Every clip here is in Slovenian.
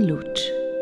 luč.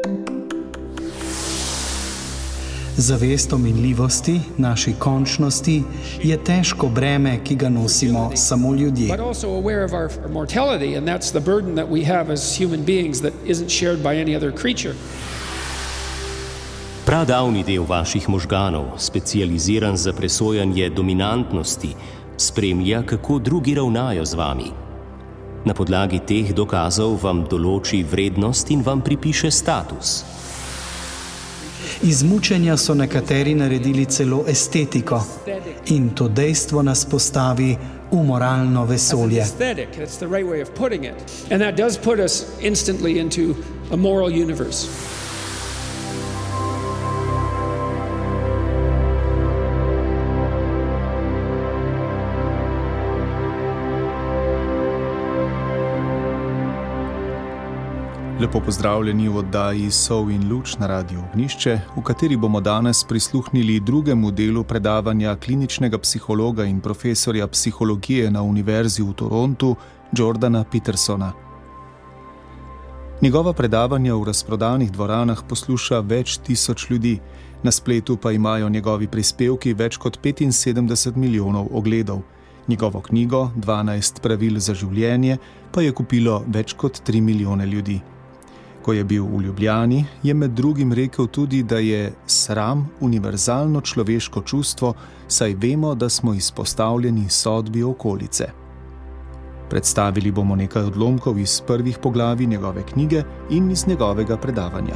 Zavest o minljivosti, naši končnosti, je težko breme, ki ga nosimo samo ljudje. But also aware of our mortality, and that's the burden that we have as human beings that isn't shared by any other creature. Pradavni del vaših možganov, specializiran za presojanje dominantnosti, spremlja, kako drugi ravnajo z vami. Na podlagi teh dokazov vam določi vrednost in vam pripiše status. Iz mučenja so nekateri naredili celo estetiko in to dejstvo nas postavi v moralno vesolje. That's the right way of putting it. And that does put us instantly into a moral universe. Lepo pozdravljeni v oddaji Sol in luč na Radiu Ognjišče, v kateri bomo danes prisluhnili drugemu delu predavanja kliničnega psihologa in profesorja psihologije na Univerzi v Torontu, Jordana Petersona. Njegova predavanja v razprodanih dvoranah posluša več tisoč ljudi, na spletu pa imajo njegovi prispevki več kot 75 milijonov ogledov. Njegovo knjigo 12 pravil za življenje pa je kupilo več kot 3 milijone ljudi. Ko je bil v Ljubljani, je med drugim rekel tudi, da je sram univerzalno človeško čustvo, saj vemo, da smo izpostavljeni sodbi okolice. Predstavili bomo nekaj odlomkov iz prvih poglavij njegove knjige in iz njegovega predavanja.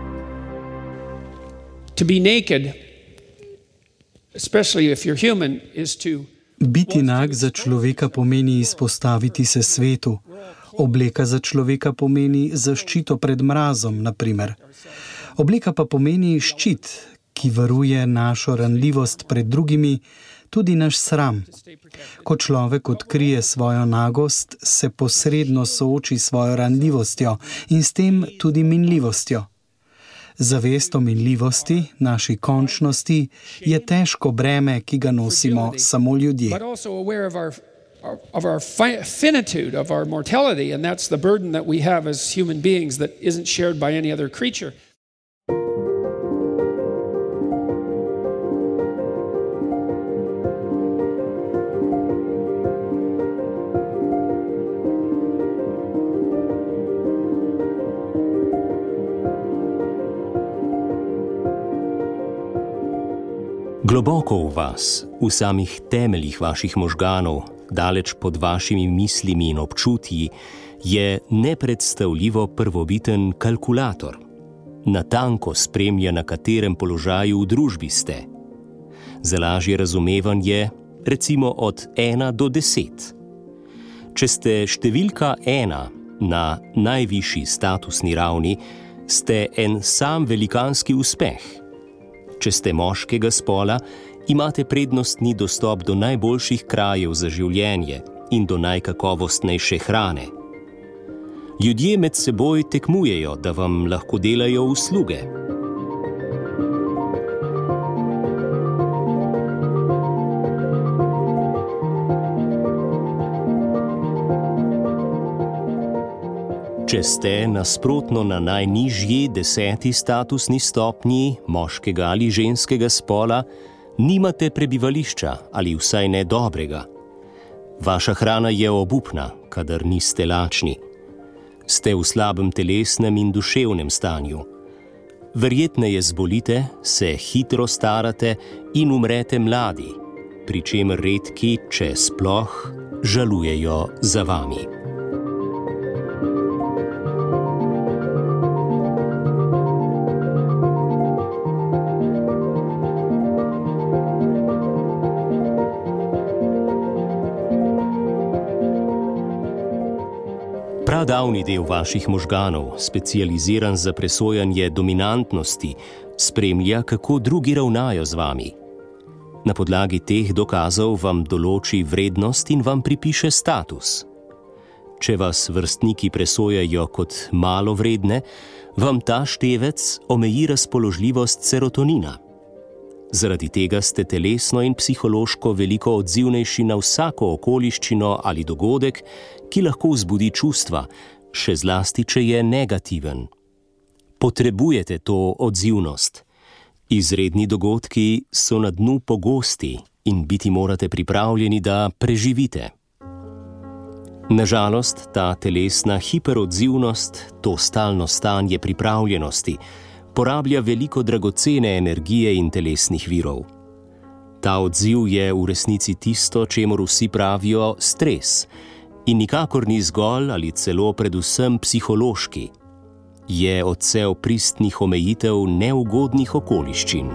To be naked, especially if you're human, is to Biti nag za človeka pomeni izpostaviti se svetu. Obleka za človeka pomeni zaščito pred mrazom, na primer. Obleka pa pomeni ščit, ki varuje našo ranljivost pred drugimi, tudi naš sram. Ko človek odkrije svojo nagost, se posredno sooči s svojo ranljivostjo in s tem tudi minljivostjo. Zavest o minljivosti, naši končnosti, je težko breme, ki ga nosimo samo ljudje. But also aware of our finitude, of our mortality, and that's the burden that we have as human beings that isn't shared by any other creature. Globoko v vas, v samih temeljih vaših možganov, daleč pod vašimi mislimi in občutji, je nepredstavljivo prvobiten kalkulator. Natanko spremlja, na katerem položaju v družbi ste. Za lažje razumevanje, recimo od 1 do 10. Če ste številka 1 na najvišji statusni ravni, ste en sam velikanski uspeh. Če ste moškega spola, imate prednostni dostop do najboljših krajev za življenje in do najkakovostnejše hrane. Ljudje med seboj tekmujejo, da vam lahko delajo usluge. Če ste nasprotno na najnižji 10. statusni stopnji moškega ali ženskega spola, nimate prebivališča ali vsaj ne dobrega. Vaša hrana je obupna, kadar niste lačni. Ste v slabem telesnem in duševnem stanju. Verjetneje zbolite, se hitro starate in umrete mladi, pri čemer redki, če sploh, žalujejo za vami. Pradavni del vaših možganov, specializiran za presojanje dominantnosti, spremlja, kako drugi ravnajo z vami. Na podlagi teh dokazov vam določi vrednost in vam pripiše status. Če vas vrstniki presojajo kot malo vredne, vam ta števec omeji razpoložljivost serotonina. Zaradi tega ste telesno in psihološko veliko odzivnejši na vsako okoliščino ali dogodek, ki lahko vzbudi čustva, še zlasti, če je negativen. Potrebujete to odzivnost. Izredni dogodki so na dnu pogosti in biti morate pripravljeni, da preživite. Nažalost, ta telesna hiperodzivnost, to stalno stanje pripravljenosti, porablja veliko dragocene energije in telesnih virov. Ta odziv je v resnici tisto, čemur vsi pravijo stres, in nikakor ni zgolj ali celo predvsem psihološki. Je odsev pristnih omejitev neugodnih okoliščin.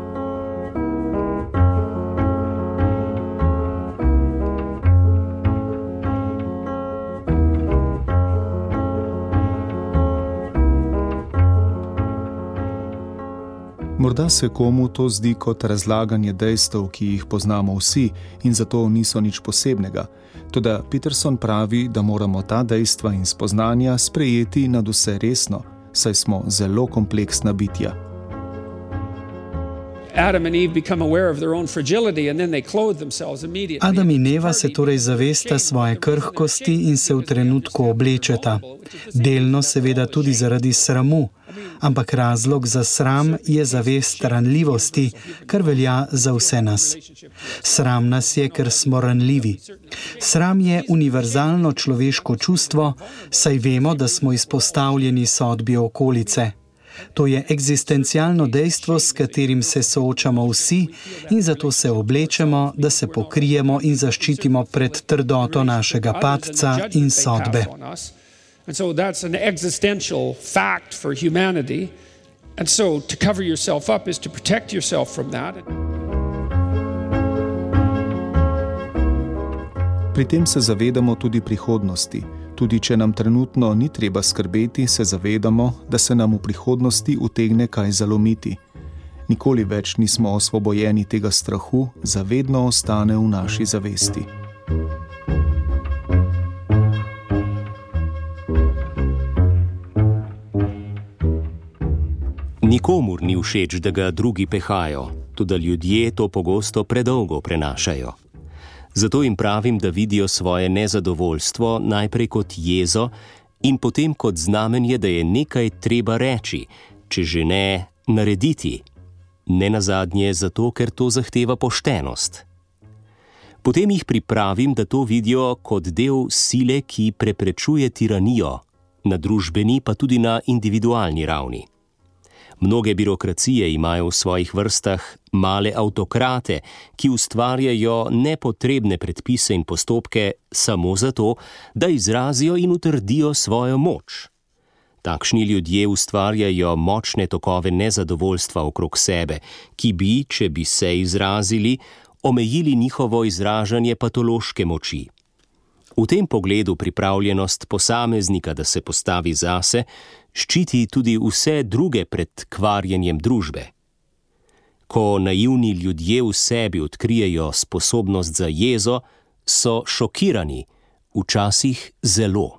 Morda se komu to zdi kot razlaganje dejstev, ki jih poznamo vsi in zato niso nič posebnega. Toda Peterson pravi, da moramo ta dejstva in spoznanja sprejeti nadvse resno, saj smo zelo kompleksna bitja. Adam in Eva se torej zavesta svoje krhkosti in se v trenutku oblečeta. Delno seveda tudi zaradi sramu, ampak razlog za sram je zavest ranljivosti, kar velja za vse nas. Sram nas je, ker smo ranljivi. Sram je univerzalno človeško čustvo, saj vemo, da smo izpostavljeni sodbi okolice. To je eksistencialno dejstvo, s katerim se soočamo vsi in zato se oblečemo, da se pokrijemo in zaščitimo pred trdoto našega padca in sodbe. And so that's an existential fact for humanity. And so to cover yourself up is to protect yourself from that. Pri tem se zavedamo tudi prihodnosti. Tudi če nam trenutno ni treba skrbeti, se zavedamo, da se nam v prihodnosti utegne kaj zalomiti. Nikoli več nismo osvobojeni tega strahu, zavedno ostane v naši zavesti. Nikomur ni všeč, da ga drugi pehajo, tudi ljudje to pogosto predolgo prenašajo. Zato jim pravim, da vidijo svoje nezadovoljstvo najprej kot jezo in potem kot znamenje, da je nekaj treba reči, če že ne narediti. Nenazadnje zato, ker to zahteva poštenost. Potem jih pripravim, da to vidijo kot del sile, ki preprečuje tiranijo, na družbeni pa tudi na individualni ravni. Mnoge birokracije imajo v svojih vrstah male avtokrate, ki ustvarjajo nepotrebne predpise in postopke samo zato, da izrazijo in utrdijo svojo moč. Takšni ljudje ustvarjajo močne tokove nezadovoljstva okrog sebe, ki bi, če bi se izrazili, omejili njihovo izražanje patološke moči. V tem pogledu pripravljenost posameznika, da se postavi zase, ščiti tudi vse druge pred kvarjenjem družbe. Ko naivni ljudje v sebi odkrijejo sposobnost za jezo, so šokirani, včasih zelo.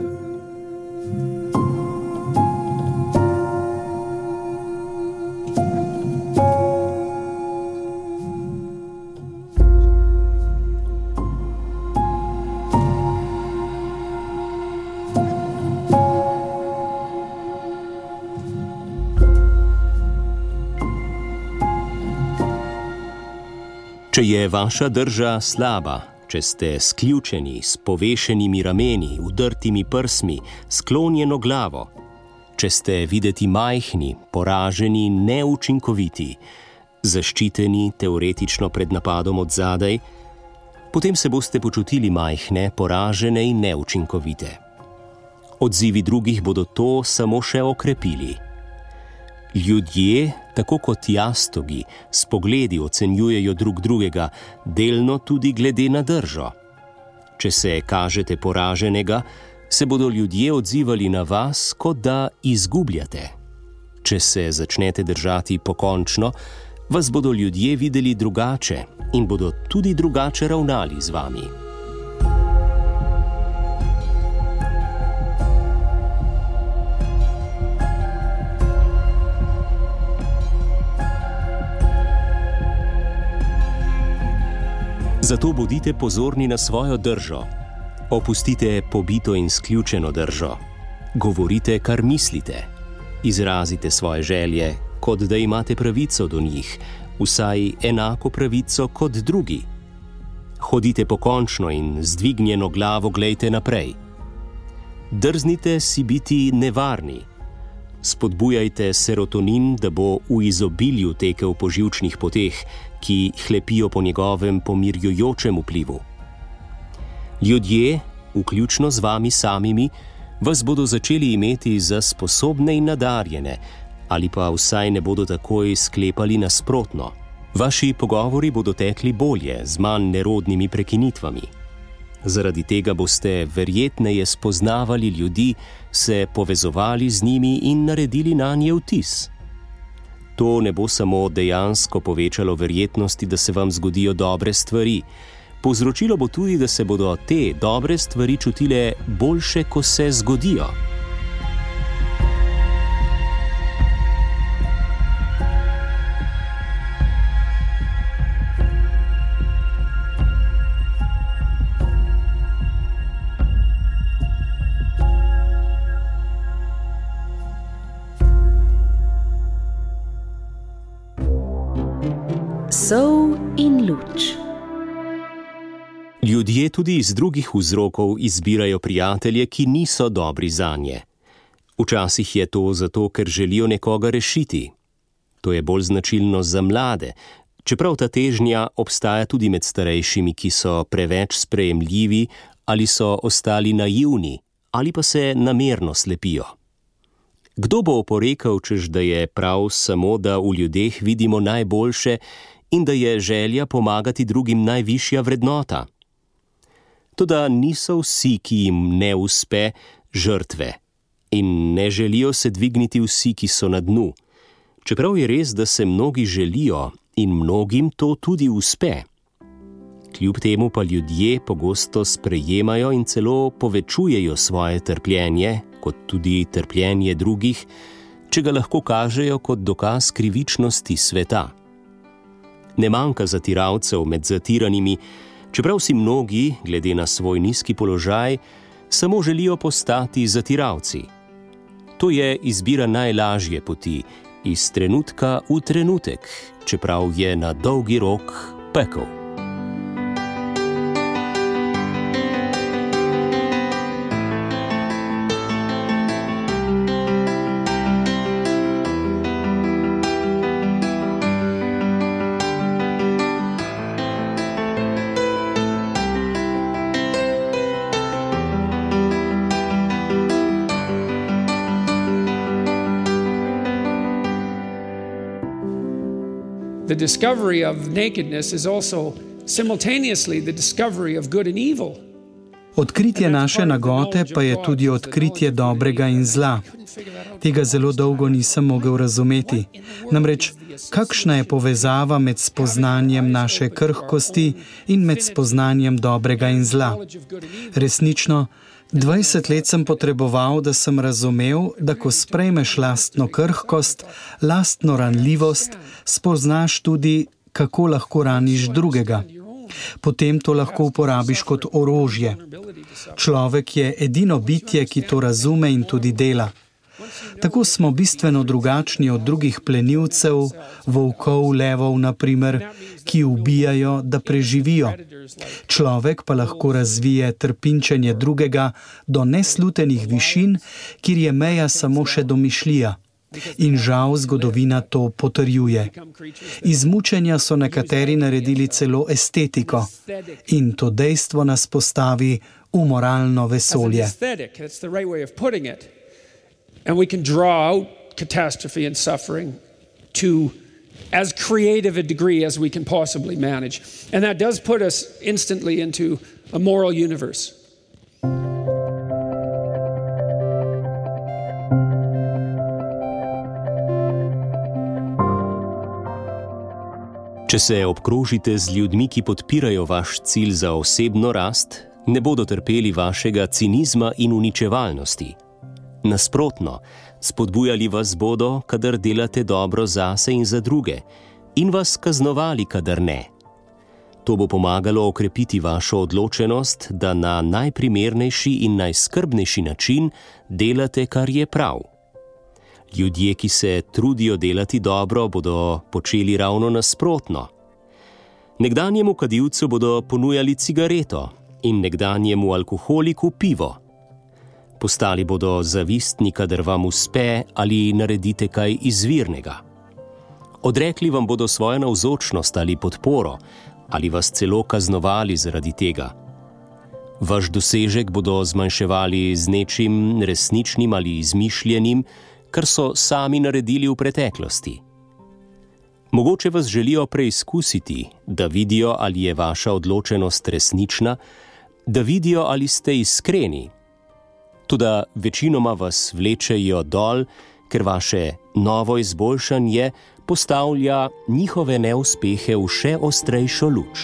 Če je vaša drža slaba, če ste sključeni, s povešenimi rameni, udrtimi prsmi, sklonjeno glavo, če ste videti majhni, poraženi, neučinkoviti, zaščiteni teoretično pred napadom od zadaj, potem se boste počutili majhne, poražene in neučinkovite. Odzivi drugih bodo to samo še okrepili. Ljudje, tako kot jastogi, s pogledi ocenjujejo drug drugega, delno tudi glede na držo. Če se kažete poraženega, se bodo ljudje odzivali na vas, kot da izgubljate. Če se začnete držati pokončno, vas bodo ljudje videli drugače in bodo tudi drugače ravnali z vami. Zato bodite pozorni na svojo držo. Opustite pobito in sključeno držo. Govorite, kar mislite. Izrazite svoje želje, kot da imate pravico do njih, vsaj enako pravico kot drugi. Hodite pokončno in z dvignjeno glavo glejte naprej. Drznite si biti nevarni. Spodbujajte serotonin, da bo v izobilju tekel po živčnih poteh, ki hlepijo po njegovem pomirjujočem vplivu. Ljudje, vključno z vami samimi, vas bodo začeli imeti za sposobne in nadarjene, ali pa vsaj ne bodo takoj sklepali nasprotno. Vaši pogovori bodo tekli bolje, z manj nerodnimi prekinitvami. Zaradi tega boste verjetneje spoznavali ljudi, se povezovali z njimi in naredili nanje vtis. To ne bo samo dejansko povečalo verjetnosti, da se vam zgodijo dobre stvari. Povzročilo bo tudi, da se bodo te dobre stvari čutile boljše, ko se zgodijo. Sol in luč. Ljudje tudi iz drugih vzrokov izbirajo prijatelje, ki niso dobri zanje. Včasih je to zato, ker želijo nekoga rešiti. To je bolj značilno za mlade, čeprav ta težnja obstaja tudi med starejšimi, ki so preveč sprejemljivi ali so ostali naivni ali pa se namerno slepijo. Kdo bo oporekal, češ da je prav samo, da v ljudeh vidimo najboljše in da je želja pomagati drugim najvišja vrednota? Toda niso vsi, ki jim ne uspe, žrtve. In ne želijo se dvigniti vsi, ki so na dnu. Čeprav je res, da se mnogi želijo in mnogim to tudi uspe. Kljub temu pa ljudje pogosto sprejemajo in celo povečujejo svoje trpljenje, kot tudi trpljenje drugih, če ga lahko kažejo kot dokaz krivičnosti sveta. Ne manjka zatiralcev med zatiranimi, čeprav si mnogi, glede na svoj nizki položaj, samo želijo postati zatiralci. To je izbira najlažje poti, iz trenutka v trenutek, čeprav je na dolgi rok pekel. The discovery of nakedness is also simultaneously the discovery of good and evil. Odkritje naše nagote pa je tudi odkritje dobrega in zla. Tega zelo dolgo nisem mogel razumeti. Namreč, kakšna je povezava med spoznanjem naše krhkosti in med spoznanjem dobrega in zla? Resnično, 20 let sem potreboval, da sem razumel, da ko sprejmeš lastno krhkost, lastno ranljivost, spoznaš tudi, kako lahko raniš drugega. Potem to lahko uporabiš kot orožje. Človek je edino bitje, ki to razume in tudi dela. Tako smo bistveno drugačni od drugih plenilcev, volkov, levov, naprimer, ki ubijajo, da preživijo. Človek pa lahko razvije trpinčenje drugega do neslutenih višin, kjer je meja samo še domišljija. In žal zgodovina to potrjuje. Iz mučenja so nekateri naredili celo estetiko in to dejstvo nas postavi v moralno vesolje. And we can draw out catastrophe and suffering to as creative a degree as we can possibly manage. And that does put us instantly into a moral universe. Če se obkrožite z ljudmi, ki podpirajo vaš cilj za osebno rast, ne bodo trpeli vašega cinizma in uničevalnosti. Nasprotno, spodbujali vas bodo, kadar delate dobro zase in za druge, in vas kaznovali, kadar ne. To bo pomagalo okrepiti vašo odločenost, da na najprimernejši in najskrbnejši način delate, kar je prav. Ljudje, ki se trudijo delati dobro, bodo počeli ravno nasprotno. Nekdanjemu kadilcu bodo ponujali cigareto in nekdanjemu alkoholiku pivo. Postali bodo zavistni, kadar vam uspe ali naredite kaj izvirnega. Odrekli vam bodo svojo navzočnost ali podporo, ali vas celo kaznovali zaradi tega. Vaš dosežek bodo zmanjševali z nečim resničnim ali izmišljenim, kar so sami naredili v preteklosti. Mogoče vas želijo preizkusiti, da vidijo, ali je vaša odločenost resnična, da vidijo, ali ste iskreni. Toda večinoma vas vlečejo dol, ker vaše novo izboljšanje postavlja njihove neuspehe v še ostrejšo luč.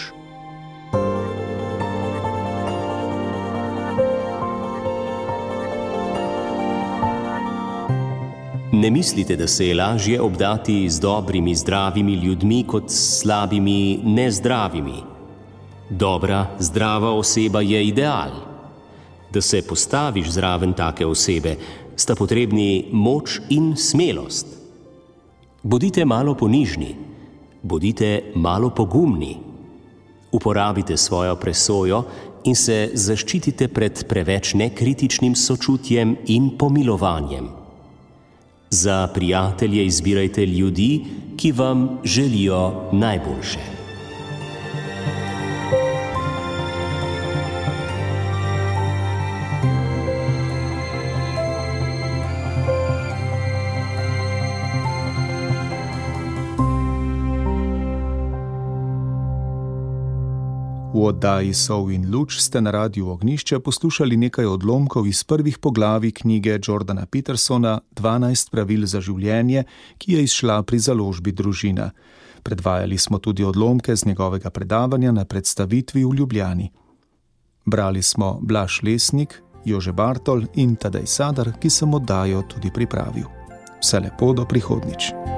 Ne mislite, da se je lažje obdati z dobrimi, zdravimi ljudmi kot s slabimi, nezdravimi. Dobra, zdrava oseba je ideal. Da se postaviš zraven take osebe, sta potrebni moč in smelost. Bodite malo ponižni, bodite malo pogumni. Uporabite svojo presojo in se zaščitite pred preveč nekritičnim sočutjem in pomilovanjem. Za prijatelje izbirajte ljudi, ki vam želijo najboljše. V oddaji Sol in luč ste na Radiu Ognjišče poslušali nekaj odlomkov iz prvih poglavij knjige Jordana Petersona 12 pravil za življenje, ki je izšla pri založbi Družina. Predvajali smo tudi odlomke z njegovega predavanja na predstavitvi v Ljubljani. Brali smo Blaž Lesnik, Jože Bartol in Tadej Sadar, ki sem oddajo tudi pripravil. Vse lepo do prihodnjič.